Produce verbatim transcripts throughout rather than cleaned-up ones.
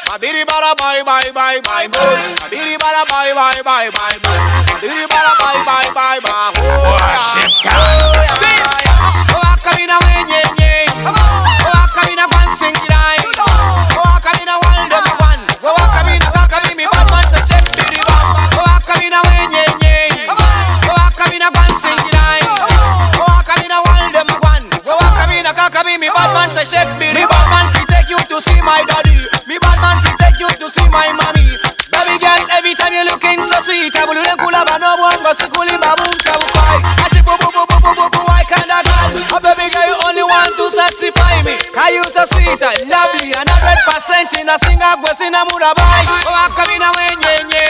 Biri bara bye bye bye bye bye. Biri bara bye bye bye bye bye. Biri bara bye bye bye bye. Worship time. Oh, akamina wenye nye. Oh, akamina kwan singirai. Oh, akamina walde mwan. Oh, akamina kakami mi bad man se shake biri bam. Oh, akamina wenye nye. Oh, akamina kwan singirai. Oh, akamina walde mwan. Oh, akamina kakami mi bad man se shake biri bam. Man we take you to see my daddy. Me bad man we take you to see my mommy. Baby girl, every time you looking so sweet. Abulule kulaba no bongo sikuli babum tabukai. Ashi boo boo boo boo boo boo boo. I kinda girl. Oh baby girl, you only want to satisfy me. Cause you so sweet and lovely and a hundred percent in a singa gwesina murabai. Oh akamina wenye nye.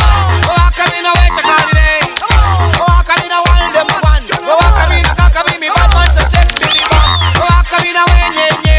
Oh akamina wecha kalile. Oh akamina walde mwan. Oh akamina kakami mi bad man se shake bili bam. Oh akamina wenye nye.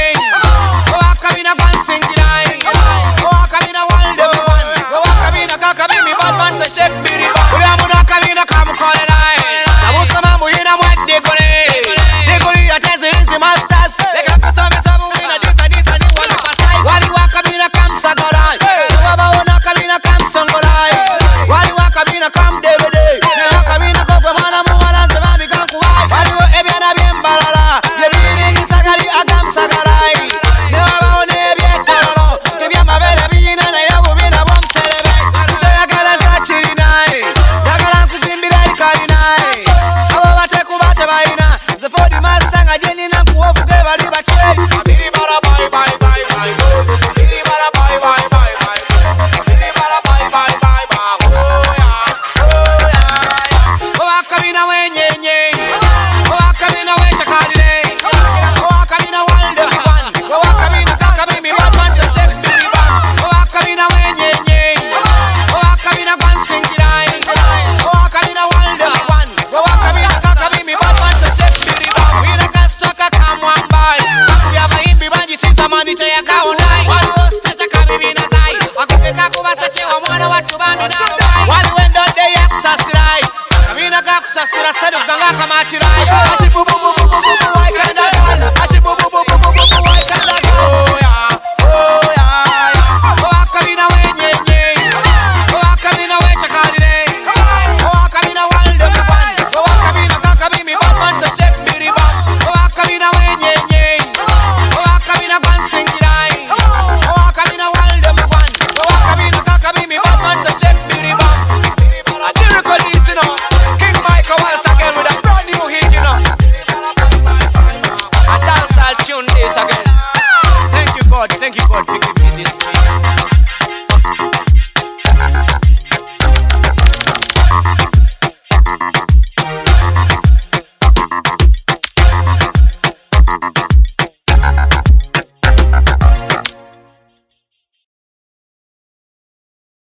Oh akamina kwan singirai. Oh akamina walde mwan. Oh akamina kakami mi bad man se shake bili bam. Uli amuna akamina kamu kone lai. Sabusa mamu ina mwede kone. Diguri ya tezi rizi masters. Leka kusame sabu ina disa disa ni wali pasai. Wali wakamina kam sagorai. Waba una kamina kam songolai. Wali wakamina kam devede. Wakamina kokwe mwana muwala nzemami kankuwai. Wali wo ebya na biembalala. Yebiri gisagari agam sagarai. Ne waba one ebya tararo. Kebya mabere biyina na yabu bina bomserebe. Ncho yagala za chirinai. Yagala nkuzimbira ikarinai. Abo bate kubate baina. Zefodi mazitanga jeni na kuovu ge bali bache. Biri bara bye bye bye bye. Biri bara bye bye bye bye. Biri bara bye bye bye bye. Oh yeah, oh yeah. Oh akamina wenye nye. Oh akamina wecha kalile. Oh akamina walde mwan. Oh akamina kakami mi bad man se shake biri bam. Oh akamina wenye nye. Oh akamina kwan singirai. Oh akamina walde mwan. Oh akamina kakami mi bad man se shake biri bam. Wina kastoka kamwambai. Kakubya mahimbi banji sisa manite ya kaonai. Wali ostasha kabibi na zai. Akuke kakubasa chewa mwana watu bami na bai. Wali wendo de ya kusasirai. Kamina kakusasira sadu ganga kamatirai. Asi bu bu bu bu bu bu bu.